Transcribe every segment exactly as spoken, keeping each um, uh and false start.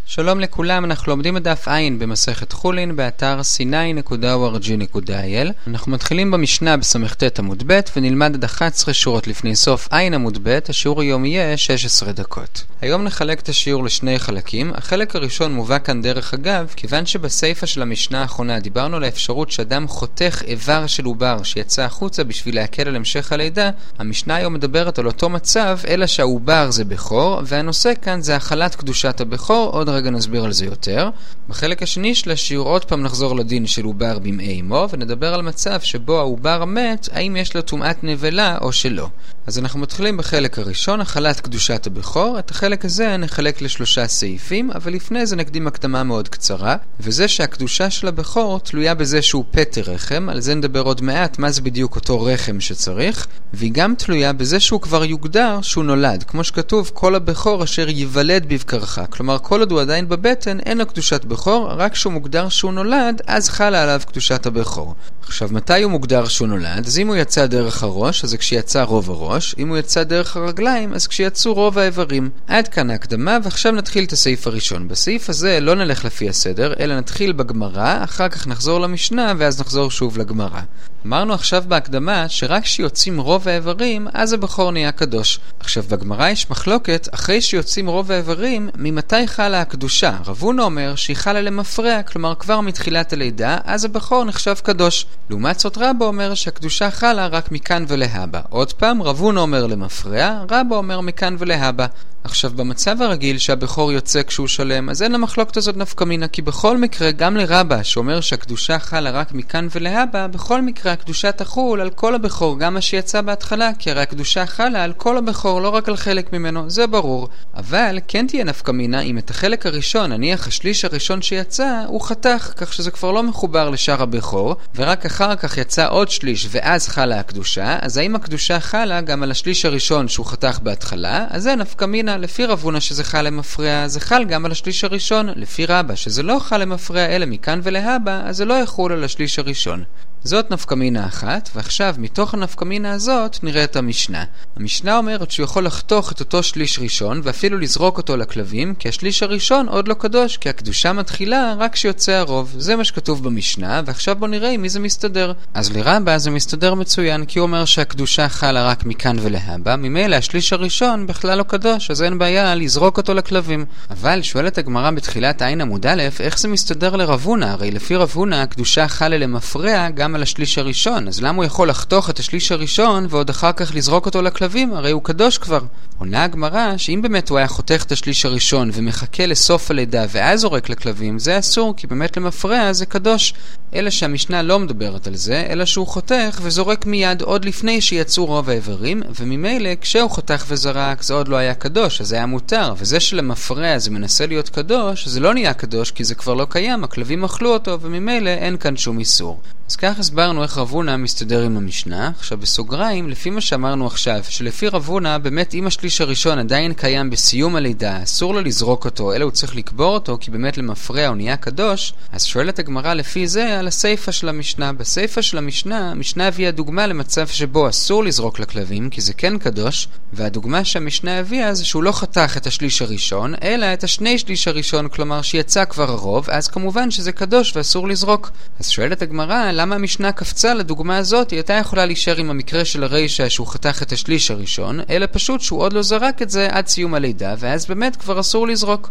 שלום לכולם, אנחנו לומדים את דף עין במסכת חולין באתר סיני נקודה או אר ג'י נקודה איי אל. אנחנו מתחילים במשנה בסמ"ט עמוד ב' ונלמד עד אחת עשרה שורות לפני סוף עין עמוד ב'. השיעור היום יהיה שש עשרה דקות. היום נחלק את השיעור לשני חלקים. החלק הראשון מובא כאן דרך אגב, כיוון שבסייפה של המשנה האחרונה דיברנו על האפשרות שאדם חותך איבר של עובר שיצא החוצה בשביל להקל על המשך הלידה. המשנה היום מדברת על אותו מצב, אלא שהעובר זה בכור, והנושא כאן זה החלת קדושת הבכור. עוד רגע נסביר על זה יותר. בחלק השני של השיעור עוד פעם נחזור לדין של עובר במעי אמו, ונדבר על מצב שבו העובר מת, האם יש לו טומאת נבלה או שלא. אז אנחנו מתחילים בחלק הראשון, החלת קדושת הבכור. את החלק הזה נחלק לשלושה סעיפים, אבל לפני זה נקדים הקדמה מאוד קצרה, וזה שהקדושה של הבכור תלויה בזה שהוא פטר רחם, על זה נדבר עוד מעט מה זה בדיוק אותו רחם שצריך, והיא גם תלויה בזה שהוא כבר יוגדר שהוא נולד, כמו שכתוב כל הבכור אשר ייוולד בבקרך, כלומר כל עוד הוא עדיין בבטן אין לו קדושת בכור, רק כשהוא מוגדר שהוא נולד אז חלה עליו קדושת הבכור. עכשיו מתי הוא מוגדר שהוא נולד? אז אם הוא יצא דרך הראש אז כשיצא רוב הראש, אם הוא יצא דרך הרגליים אז כשיצאו רוב האיברים. עד כאן ההקדמה, ועכשיו נתחיל את הסעיף הראשון. בסעיף הזה לא נלך לפי הסדר, אלא נתחיל בגמרא, אחר כך נחזור למשנה ואז נחזור שוב לגמרא. אמרנו עכשיו בהקדמה שרק כשיוצאים רוב האיברים אז הבכור נהיה קדוש. עכשיו בגמרא יש מחלוקת אחרי שיוצאים רוב האיברים ממתי חלה הקדושה. רב הונא אומר שהיא חלה למפרע, כלומר כבר מתחילת הלידה אז הבכור נחשב קדוש. לעומת זאת רבא אומר שהקדושה חלה רק מכאן ולהבא. עוד פעם רב הונא אומר למפרע, רבא אומר מכאן ולהבא. עכשיו במצב הרגיל שהבכור יוצא כשהוא שלם, אז אין למחלוקת הזאת נפקא מינה, כי בכל מקרה גם לרבא שאומר שהקדושה חלה רק מכאן ולהבא, בכל מקרה הקדושה תחול על כל הבכור, גם מה שיצא בהתחלה, כי הרי הקדושה חלה על כל הבכור, לא רק על חלק ממנו, זה ברור. אבל כן תהיה נפקא מינה אם את החלק הראשון, נניח השליש הראשון שיצא, הוא חתך, כך שזה כבר לא מחובר לשאר הבכור, ורק אחר כך יצא עוד שליש ואז חלה הקדושה, אז האם הקדושה חלה גם על השליש הראשון שהוא חתך בהתחלה? אז זה נפקא מינה. לפי רב הונא שזה חל למפרע, זה חל גם על השליש הראשון. לפי רבא שזה לא חל למפרע אלא מכאן ולהבא, אז זה לא יחול על השליש הראשון. זאת נפקא מינה אחת, ועכשיו מתוך הנפקא מינה הזאת נראה את המשנה. המשנה אומרת שהוא יכול לחתוך את אותו שליש ראשון ואפילו לזרוק אותו לכלבים, כי השליש הראשון עוד לא קדוש, כי הקדושה מתחילה רק כשיוצא הרוב. זה מה שכתוב במשנה, ועכשיו בוא נראה מי זה מסתדר. אז לרבא זה מסתדר מצוין, כי הוא אומר שהקדושה חלה רק מכאן ולהבא, ממילא השליש הראשון בכלל לא קדוש, אז אין בעיה לזרוק אותו לכלבים. אבל שואלת הגמרא בתחילת עין עמוד א', איך זה מסתדר לרב הונא? הרי לפי רב הונא הקדושה חלה למפרע גם על השליש הראשון, אז למה הוא יכול לחתוך את השליש הראשון ועוד אחר כך לזרוק אותו לכלבים? הרי הוא קדוש כבר. עונה הגמרא שאם באמת הוא היה חותך את השליש הראשון ומחכה לסוף הלידה ואז זורק לכלבים, זה אסור, כי באמת למפרע זה קדוש. אלא שהמשנה לא מדברת על זה, אלא שהוא חותך וזורק מיד עוד לפני שיצאו רוב האיברים, וממילא כשהוא חותך וזרק זה עוד לא היה קדוש, אז זה היה מותר. וזה שלמפרע זה מנסה להיות קדוש, זה לא נהיה קדוש כי זה כבר לא קיים, הכלבים אכלו אותו וממילא אין כאן שום איסור. אז כך הסברנו איך רב הונא מסתדר עם המשנה. עכשיו בסוגריים, לפי מה שאמרנו עכשיו, שלפי רב הונא באמת אם השליש הראשון עדיין קיים בסיום הלידה, אסור לו לזרוק אותו, אלא הוא צריך לקבור אותו, כי באמת למפרע הוא נהיה קדוש. אז שואלת הגמרא לפי זה על הסייפה של המשנה. בסייפה של המשנה, המשנה הביאה דוגמה למצב שבו אסור לזרוק לכלבים, כי זה כן קדוש, והדוגמה שהמשנה הביאה זה שהוא לא חתך את השליש הראשון, אלא את השני שליש הראשון, כלומר שיצא כבר הרוב, אז כמובן שזה קדוש ואסור לזרוק. אז שואלת הגמרא, למה המשנה קפצה לדוגמה הזאת? היא הייתה יכולה להישאר עם המקרה של הרישה שהוא חתך את השליש הראשון, אלא פשוט שהוא עוד לא זרק את זה עד סיום הלידה, ואז באמת כבר אסור לזרוק.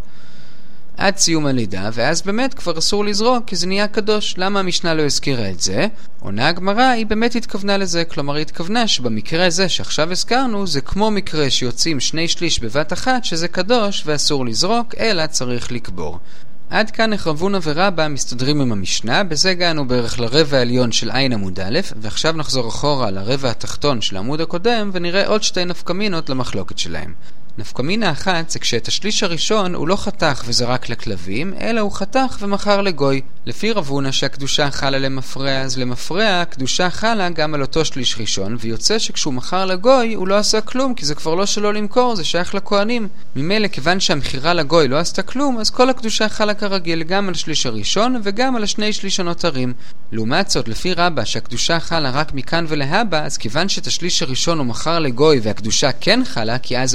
עד סיום הלידה, ואז באמת כבר אסור לזרוק, כי זה נהיה קדוש. למה המשנה לא הזכירה את זה? עונה הגמרא, היא באמת התכוונה לזה, כלומר היא התכוונה שבמקרה הזה שעכשיו הזכרנו, זה כמו מקרה שיוצאים שני שליש בבת אחת, שזה קדוש ואסור לזרוק, אלא צריך לקבור. עד כאן איך רב הונא ורבא מסתדרים עם המשנה. בזה הגענו בערך לרבע העליון של עין עמוד א', ועכשיו נחזור אחורה לרבע התחתון של העמוד הקודם ונראה עוד שתי נפקא מינות למחלוקת שלהם. נפקא מינה אחת זה כשאת השליש הראשון הוא לא חתך וזרק לכלבים, אלא הוא חתך ומכר לגוי. לפי רב הונא שהקדושה חלה למפרע, אז למפרע הקדושה חלה גם על אותו שליש ראשון, ויוצא שכשהוא מכר לגוי הוא לא עשה כלום, כי זה כבר לא שלו למכור, זה שייך לכהנים. ממילא כיוון שהמכירה לגוי לא עשתה כלום, אז כל הקדושה חלה כרגיל גם על השליש הראשון וגם על השני שליש הנותרים. לעומת זאת, לפי רבא שהקדושה חלה רק מכאן ולהבא, אז כיוון שאת השליש הראשון הוא מכר לגוי והקדושה כן חלה, כי אז זה עוד לא היה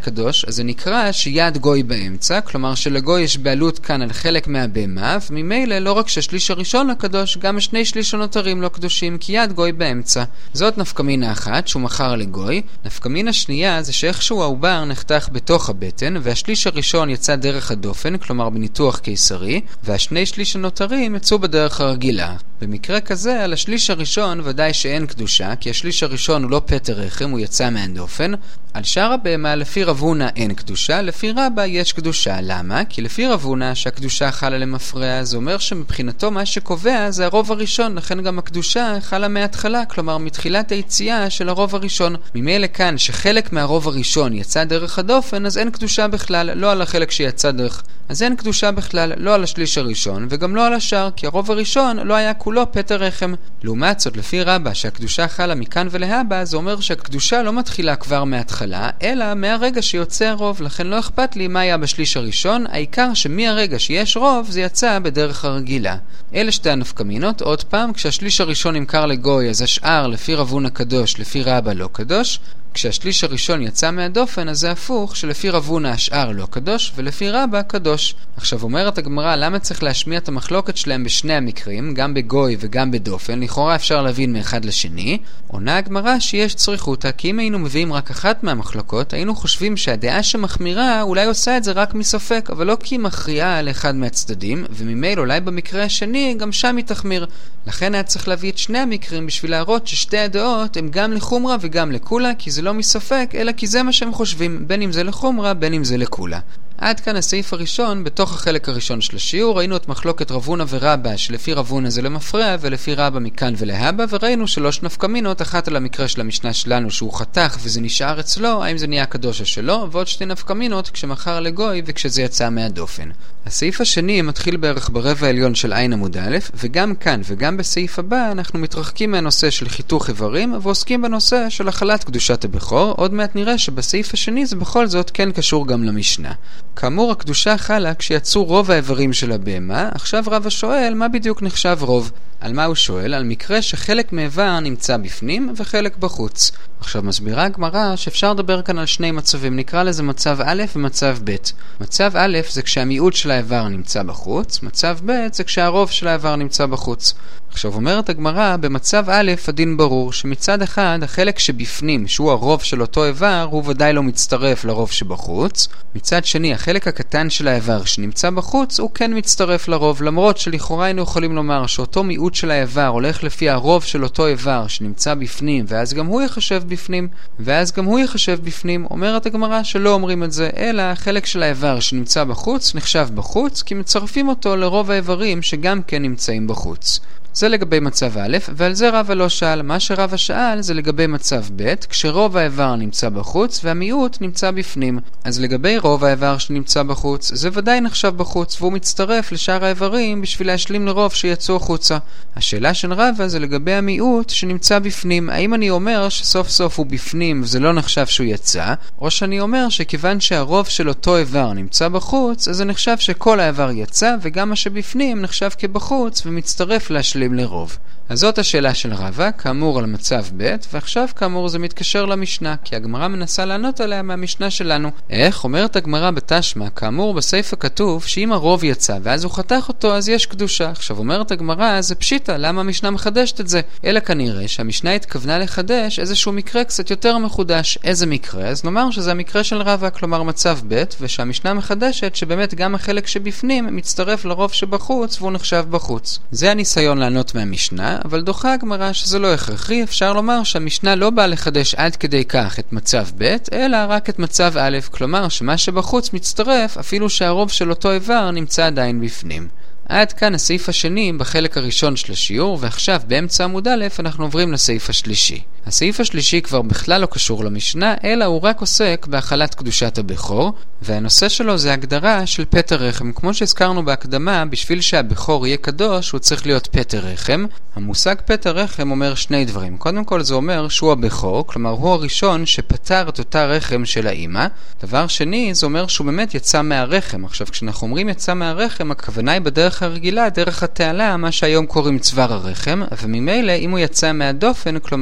הקדוש, אז זה נקרא שיד גוי באמצע, כלומר שלגוי יש בעלות כאן על חלק מהבהמה, וממילא לא רק שהשליש הראשון הקדוש, גם שני שליש הנותרים לא קדושים, כי יד גוי באמצע. זאת נפקמינה אחת שהוא מכר לגוי. נפקמינה שנייה זה שאיכשהו העובר נחתך בתוך הבטן, והשליש הראשון יצא דרך הדופן, כלומר בניתוח קיסרי, והשני שליש הנותרים יצאו בדרך הרגילה. במקרה כזה, על השליש הראשון ודאי שאין קדושה, כי השליש הראשון הוא לא פטר רחם, הוא יצא מהדופן. על שאר הבהמה, לפי רב הונא אין קדושה, לפי רבא יש קדושה. למה? כי לפי רב הונא שהקדושה חלה למפרע, זה אומר שמבחינתו מה שקובע זה הרוב הראשון, לכן גם הקדושה חלה מההתחלה, כלומר מתחילת היציאה של הרוב הראשון. ממילא כאן שחלק מהרוב הראשון יצא דרך הדופן, אז אין קדושה בכלל, לא על החלק שיצא דרך. אז אין קדושה בכלל, לא על השליש הראשון, וגם לא על השאר, כי הרוב הראשון לא היה כולו פטר רחם. לעומת זאת, לפי רבא, שהקדושה חלה מכאן ולהבא, זה אומר שהקדושה לא מתחילה כבר מההתחלה, אלא מהרגע שיוצא הרוב, לכן לא אכפת לי מה היה בשליש הראשון, העיקר שמהרגע שיש רוב, זה יצא בדרך הרגילה. אלה שתי הנפקמינות. עוד פעם, כשהשליש הראשון נמכר לגוי, אז השאר לפי רב הונא קדוש, לפי רבא לא קדוש. כשהשליש הראשון יצא מהדופן, אז זה הפוך, שלפי רב הונא השאר לא קדוש, ולפי רבא קדוש. עכשיו אומרת הגמרא, למה צריך להשמיע את המחלוקת שלהם בשני המקרים, גם בגוי וגם בדופן? לכאורה אפשר להבין מאחד לשני. עונה הגמרא שיש צריכותא, כי אם היינו מביאים רק אחת מהמחלוקות, היינו חושבים שהדעה שמחמירה אולי עושה את זה רק מספק, אבל לא כי היא מכריעה על אחד מהצדדים, וממילא אולי במקרה השני גם שם היא תחמיר. לכן היה צריך להביא את שני המקרים בשביל להראות ששתי הדעות הם גם לחומרה וגם לקולה, כי זה לא מספק, אלא כי זה מה שהם חושבים, בין אם זה לחומרה, בין אם זה לקולה. עד כאן הסעיף הראשון. בתוך החלק הראשון של השיעור ראינו את מחלוקת רב הונא ורבא, שלפי רב הונא זה למפרע ולפי רבא מכאן ולהבא, וראינו שלוש נפקמינות, אחת על המקרה של המשנה שלנו שהוא חתך וזה נשאר אצלו, האם זה נהיה קדושה שלו, ועוד שתי נפקמינות כשמכר לגוי וכשזה יצא מהדופן. הסעיף השני מתחיל בערך ברבע העליון של עין עמוד א', וגם כאן וגם בסעיף הבא אנחנו מתרחקים מהנושא של חיתוך איברים ועוסקים בנושא של החלת קדושת הבכור. עוד מעט נראה שבסעיף השני זה בכל זאת כן קשור גם למשנה. כאמור, הקדושה חלה כשיצאו רוב האיברים של הבהמה. עכשיו רבא שואל מה בדיוק נחשב רוב. על מה הוא שואל? על מקרה שחלק מאיבר נמצא בפנים וחלק בחוץ. עכשיו מסבירה הגמרא שאפשר לדבר כאן על שני מצבים, נקרא לזה מצב א' ומצב ב'. מצב א' זה כשהמיעוט של האיבר נמצא בחוץ, מצב ב' זה כשהרוב של האיבר נמצא בחוץ. עכשיו אומרת הגמרא, במצב א' הדין ברור שמצד אחד החלק שבפנים, שהוא הרוב של אותו איבר, הוא ודאי לא מצטרף לרוב שבחוץ. מצד שני, החלק הקטן של האיבר שנמצא בחוץ, הוא כן מצטרף לרוב, למרות שלכאורה היינו יכולים לומר שאותו מיעוט של האיבר הולך לפי הרוב של אותו איבר שנמצא בפנים, ואז גם הוא יחשב בפנים, ואז גם הוא יחשב בפנים. אומרת הגמרא שלא אומרים את זה, אלא החלק של האיבר שנמצא בחוץ נחשב בחוץ, כי מצרפים אותו לרוב האיברים שגם כן נמצאים בחוץ. זה לגבי מצב א', ועל זה רבא לא שאל. מה שרבא שאל זה לגבי מצב ב', כשרוב האיבר נמצא בחוץ והמיעוט נמצא בפנים. אז לגבי רוב האיבר שנמצא בחוץ, זה ודאי נחשב בחוץ, והוא מצטרף לשאר האיברים בשביל להשלים לרוב שיצאו החוצה. השאלה של רבא זה לגבי המיעוט שנמצא בפנים. האם אני אומר שסוף סוף הוא בפנים וזה לא נחשב שהוא יצא, או שאני אומר שכיוון שהרוב של אותו איבר נמצא בחוץ, אז זה נחשב שכל האיבר יצא, וגם מה שבפנים נחשב כבחוץ ומצטרף להשלים לרוב. אז זאת השאלה של רבא, כאמור על מצב ב', ועכשיו כאמור זה מתקשר למשנה, כי הגמרא מנסה לענות עליה מהמשנה שלנו. איך? אומרת הגמרא בתשמע, כאמור בסעיף הכתוב שאם הרוב יצא ואז הוא חתך אותו אז יש קדושה. עכשיו אומרת הגמרא, זה פשיטה, למה המשנה מחדשת את זה? אלא כנראה שהמשנה התכוונה לחדש איזשהו מקרה קצת יותר מחודש. איזה מקרה? אז נאמר שזה המקרה של רבא, כלומר מצב ב', ושהמשנה מחדשת שבאמת גם החלק שבפנים מצטרף לרוב שבחוץ והוא נחשב בחוץ. זה הניסיון לענות מהמשנה, אבל דוחה הגמרא שזה לא הכרחי. אפשר לומר שהמשנה לא באה לחדש עד כדי כך את מצב ב', אלא רק את מצב א', כלומר שמה שבחוץ מצטרף אפילו שהרוב של אותו איבר נמצא עדיין בפנים. עד כאן הסעיף השני בחלק הראשון של השיעור, ועכשיו באמצע עמוד א' אנחנו עוברים לסעיף השלישי. הסעיף השלישי כבר בכלל לא קשור למשנה, אלא הוא רק עוסק בהחלת קדושת הבכור, והנושא שלו זה הגדרה של פטר רחם. כמו שהזכרנו בהקדמה, בשביל שהבכור יהיה קדוש הוא צריך להיות פטר רחם. המושג פטר רחם אומר שני דברים. קודם כל זה אומר שהוא הבכור, כלומר הוא הראשון שפטר את אותה רחם של האמא. דבר שני, זה אומר שהוא באמת יצא מהרחם. עכשיו כשאנחנו אומרים יצא מהרחם, הכוונה היא בדרך הרגילה, דרך התעלה, מה שהיום קוראים צוואר הרחם, וממילא אם הוא יצא מהדופן, כלומר בניתוח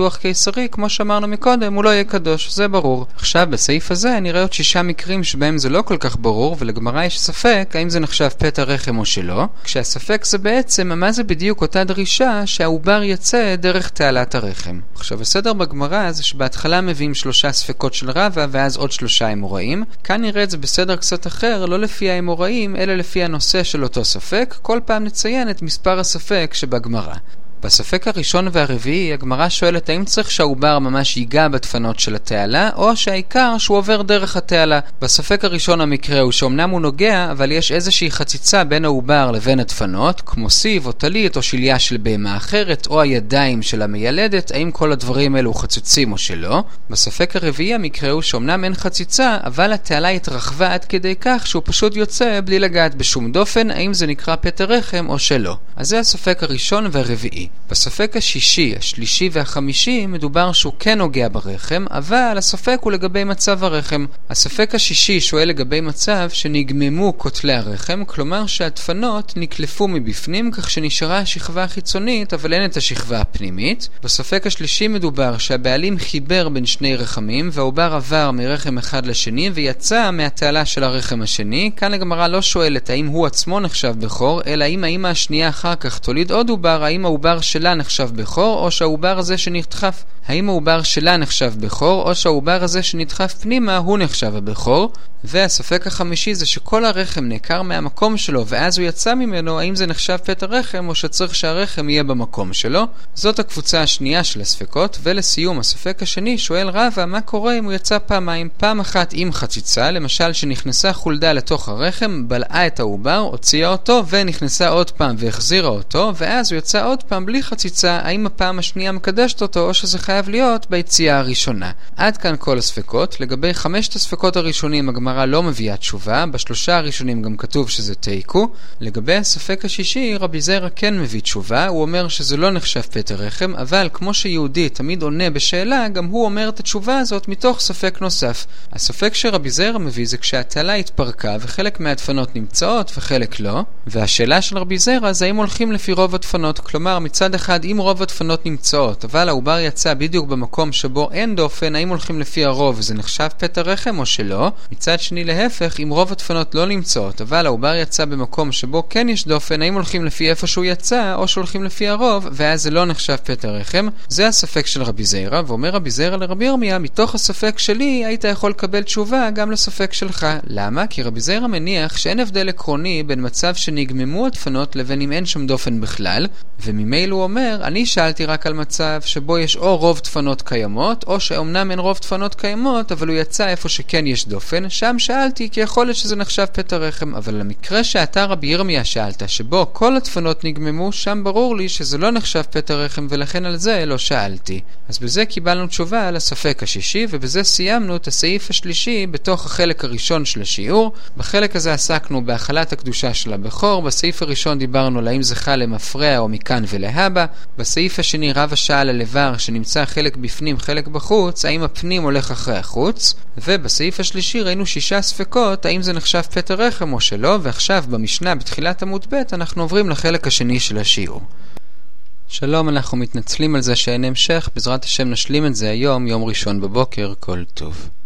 ניתוח קיסרי, כמו שאמרנו מקודם, הוא לא יהיה קדוש, זה ברור. עכשיו, בסעיף הזה נראה עוד שישה מקרים שבהם זה לא כל כך ברור, ולגמרא יש ספק האם זה נחשב פתע רחם או שלא, כשהספק זה בעצם מה זה בדיוק אותה דרישה שהעובר יצא דרך תעלת הרחם. עכשיו, הסדר בגמרא זה שבהתחלה מביאים שלושה ספקות של רבא ואז עוד שלושה אמוראים. כאן נראה את זה בסדר קצת אחר, לא לפי האמוראים, אלא לפי הנושא של אותו ספק. כל פעם נציין את מספר הספק שבגמרא. בספק הראשון והרביעי, הגמרא שואלת האם צריך שהעובר ממש ייגע בדפנות של התעלה, או שהעיקר שהוא עובר דרך התעלה. בספק הראשון המקרה הוא שאומנם הוא נוגע, אבל יש איזושהי חציצה בין העובר לבין הדפנות, כמו סיב או טלית או שליה של בהמה אחרת, או הידיים של המיילדת, האם כל הדברים האלו חצוצים או שלא. בספק הרביעי המקרה הוא שאומנם אין חציצה, אבל התעלה התרחבה עד כדי כך שהוא פשוט יוצא בלי לגעת בשום דופן, האם זה נקרא פתע רחם או שלא. אז זה הספק הראשון והרביעי. בספק השישי, השלישי והחמישי מדובר שהוא כן נוגע ברחם, אבל הספק הוא לגבי מצב הרחם. הספק השישי שואל לגבי מצב שנגממו כותלי הרחם, כלומר שהדפנות נקלפו מבפנים כך שנשארה השכבה החיצונית אבל אין את השכבה הפנימית. בספק השלישי מדובר שהבעלים חיבר בין שני רחמים והעובר עבר מרחם אחד לשני ויצא מהתעלה של הרחם השני. כאן הגמרא לא שואלת האם הוא עצמו נחשב בכור, אלא האם האמא השנייה אחר כך תוליד עוד עובר, האם העובר שלה נחשב בכור או שהעובר הזה שנדחף האם העובר שלה נחשב בכור או שהעובר הזה שנדחף פנימה הוא נחשב הבכור. והספק החמישי זה שכל הרחם נעקר מהמקום שלו ואז הוא יצא ממנו, האם זה נחשב פתע רחם או שצריך שהרחם יהיה במקום שלו. זאת הקבוצה השנייה של הספקות. ולסיום הספק השני שואל רבא מה קורה אם הוא יצא פעמיים, פעם אחת עם חציצה, למשל שנכנסה חולדה לתוך הרחם, בלעה את העובר, הוציאה אותו ונכנסה עוד פעם והחזירה אותו, ואז הוא יצא עוד פעם בלי חציצה, האם הפעם השנייה מקדשת אותו או שזה חייב להיות ביציאה הראשונה. עד כאן כל הספקות. לגבי חמשת הספקות הראשונים הגמרא לא מביאה תשובה, בשלושה הראשונים גם כתוב שזה תיקו. לגבי הספק השישי רבי זיירא כן מביא תשובה, הוא אומר שזה לא נחשב פתע רחם, אבל כמו שיהודי תמיד עונה בשאלה, גם הוא אומר את התשובה הזאת מתוך ספק נוסף. הספק שרבי זיירא מביא זה כשהתעלה התפרקה וחלק מהדפנות נמצאות וחלק לא, והשאלה של רבי זיירא זה האם הולכים לפי רוב הדפנות, כלומר מצד אחד אם רוב הדפנות נמצאות אבל העובר יצא בדיוק במקום שבו אין דופן, האם הולכים לפי הרוב זה נחשב פתע רחם או שלא. מצד שני להפך, אם רוב הדפנות לא נמצאות אבל העובר יצא במקום שבו כן יש דופן, האם הולכים לפי איפה שהוא יצא או שהולכים לפי הרוב ואז זה לא נחשב פתע רחם. זה הספק של רבי זיירא. ואומר רבי זיירא לרבי ירמיה, מתוך הספק שלי היית יכול לקבל תשובה גם לספק שלך. למה? כי רבי זיירא מניח שאין הבדל עקרוני בין מצב שנגממו הדפנות לבין אם אין שם דופן בכלל, וממילא הוא אומר אני שאלתי רק על מצב שבו יש או רוב דפנות קיימות או שאומנם אין רוב דפנות קיימות אבל הוא יצא איפה שכן יש דופן, שם שאלתי כי יכול להיות שזה נחשב פתע רחם. אבל למקרה שאתה רבי ירמיה שאלת שבו כל הדפנות נגממו, שם ברור לי שזה לא נחשב פתע רחם ולכן על זה לא שאלתי. אז בזה קיבלנו תשובה על הספק השישי, ובזה סיימנו את הסעיף השלישי בתוך החלק הראשון של השיעור. בחלק הזה עסקנו בהחלת הקדושה של הבכור. בסעיף הראשון דיברנו על האם זה חל למפרע או מכאן ולהבא. בסעיף השני רבא שאל על איבר שנמצא חלק בפנים חלק בחוץ, האם הפנים הולך אחרי החוץ. ובסעיף השלישי ראינו שישה ספקות, האם זה נחשב פתע רחם או שלא. ועכשיו במשנה בתחילת עמוד ב' אנחנו עוברים לחלק השני של השיעור. שלום, אנחנו מתנצלים על זה שאין המשך, בעזרת השם נשלים את זה היום, יום ראשון בבוקר, כל טוב.